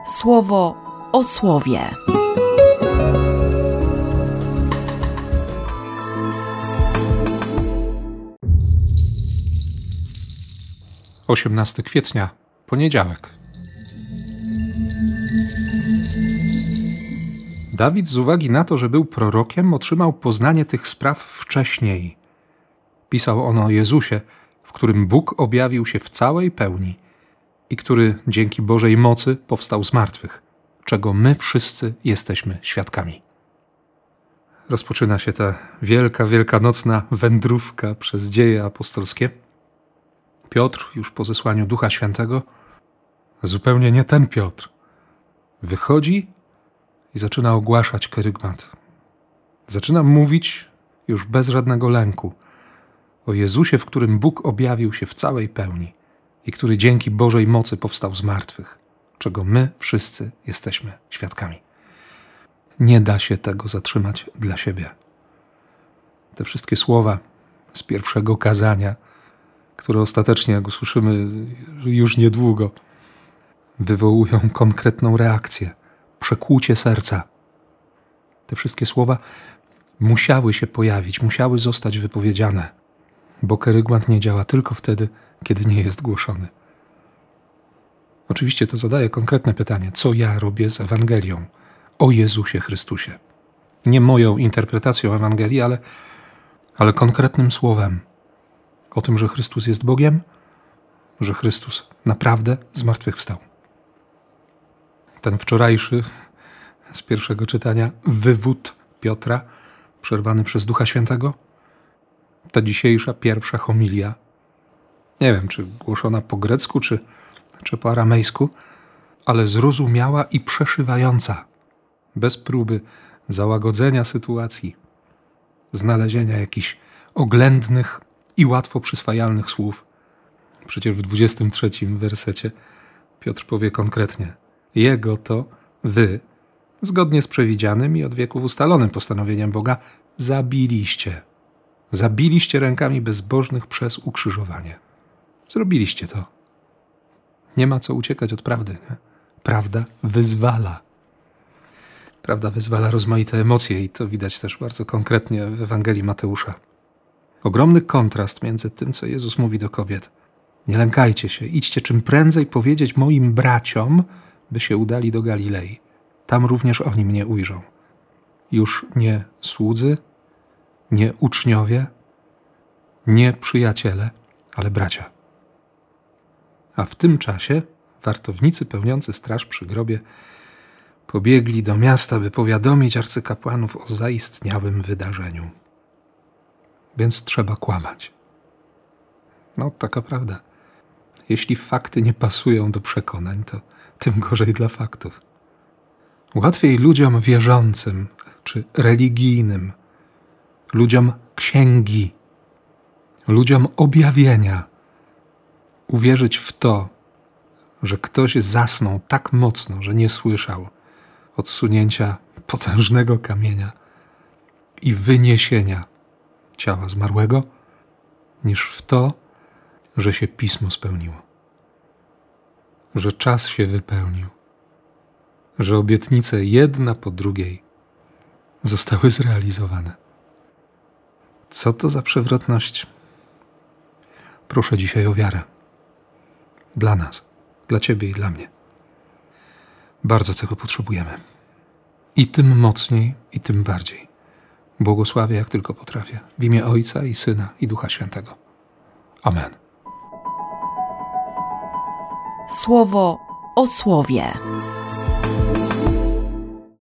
Słowo o słowie. Kwietnia, poniedziałek. Dawid z uwagi na to, że był prorokiem, otrzymał poznanie tych spraw wcześniej. Pisał on o Jezusie, w którym Bóg objawił się w całej pełni i który dzięki Bożej mocy powstał z martwych, czego my wszyscy jesteśmy świadkami. Rozpoczyna się ta wielka, wielkanocna wędrówka przez dzieje apostolskie. Piotr, już po zesłaniu Ducha Świętego, zupełnie nie ten Piotr, wychodzi i zaczyna ogłaszać kerygmat. Zaczyna mówić już bez żadnego lęku o Jezusie, w którym Bóg objawił się w całej pełni i który dzięki Bożej mocy powstał z martwych, czego my wszyscy jesteśmy świadkami. Nie da się tego zatrzymać dla siebie. Te wszystkie słowa z pierwszego kazania, które ostatecznie, jak usłyszymy już niedługo, wywołują konkretną reakcję, przekłucie serca. Te wszystkie słowa musiały się pojawić, musiały zostać wypowiedziane, bo kerygmat nie działa tylko wtedy, kiedy nie jest głoszony. Oczywiście to zadaje konkretne pytanie, co ja robię z Ewangelią o Jezusie Chrystusie. Nie moją interpretacją Ewangelii, ale konkretnym słowem o tym, że Chrystus jest Bogiem, że Chrystus naprawdę zmartwychwstał. Ten wczorajszy z pierwszego czytania wywód Piotra, przerwany przez Ducha Świętego, ta dzisiejsza pierwsza homilia, nie wiem, czy głoszona po grecku, czy po aramejsku, ale zrozumiała i przeszywająca, bez próby załagodzenia sytuacji, znalezienia jakichś oględnych i łatwo przyswajalnych słów. Przecież w 23 wersecie Piotr powie konkretnie: Jego to wy, zgodnie z przewidzianym i od wieków ustalonym postanowieniem Boga, zabiliście. Zabiliście rękami bezbożnych przez ukrzyżowanie. Zrobiliście to. Nie ma co uciekać od prawdy. Nie? Prawda wyzwala. Prawda wyzwala rozmaite emocje i to widać też bardzo konkretnie w Ewangelii Mateusza. Ogromny kontrast między tym, co Jezus mówi do kobiet. Nie lękajcie się, idźcie czym prędzej powiedzieć moim braciom, by się udali do Galilei. Tam również oni mnie ujrzą. Już nie słudzy, nie uczniowie, nie przyjaciele, ale bracia. A w tym czasie wartownicy pełniący straż przy grobie pobiegli do miasta, by powiadomić arcykapłanów o zaistniałym wydarzeniu. Więc trzeba kłamać. No, taka prawda. Jeśli fakty nie pasują do przekonań, to tym gorzej dla faktów. Łatwiej ludziom wierzącym czy religijnym, ludziom księgi, ludziom objawienia uwierzyć w to, że ktoś zasnął tak mocno, że nie słyszał odsunięcia potężnego kamienia i wyniesienia ciała zmarłego, niż w to, że się Pismo spełniło. Że czas się wypełnił. Że obietnice jedna po drugiej zostały zrealizowane. Co to za przewrotność? Proszę dzisiaj o wiarę. Dla nas, dla Ciebie i dla mnie. Bardzo tego potrzebujemy. I tym mocniej, i tym bardziej. Błogosławię jak tylko potrafię. W imię Ojca i Syna i Ducha Świętego. Amen. Słowo o słowie.